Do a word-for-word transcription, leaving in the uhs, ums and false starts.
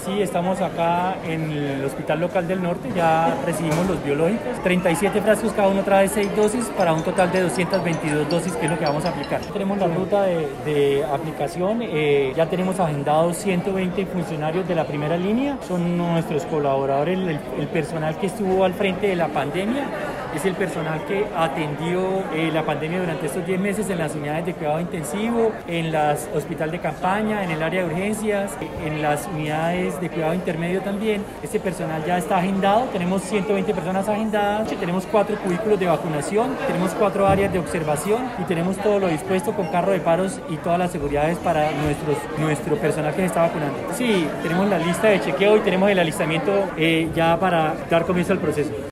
sí, estamos acá en el Hospital Local del Norte, ya recibimos los biológicos, treinta y siete frascos, cada uno trae seis dosis para un total de doscientas veintidós dosis, que es lo que vamos a aplicar. Tenemos la ruta de, de aplicación, eh, ya tenemos agendados ciento veinte funcionarios de la primera línea, son nuestros colaboradores, el, el personal que estuvo al frente de la pandemia, es el personal que atendió eh, la pandemia durante estos diez meses en las unidades de cuidado intensivo, en las hospital de campaña, en el área de urgencias, en las unidades de cuidado intermedio también. Este personal ya está agendado, tenemos ciento veinte personas agendadas, tenemos cuatro cubículos de vacunación, tenemos cuatro áreas de observación y tenemos todo lo dispuesto con carro de paros y todas las seguridades para nuestros, nuestro personal que se está vacunando. Sí, tenemos la lista de chequeo y tenemos el alistamiento eh, ya para dar comienzo al proceso.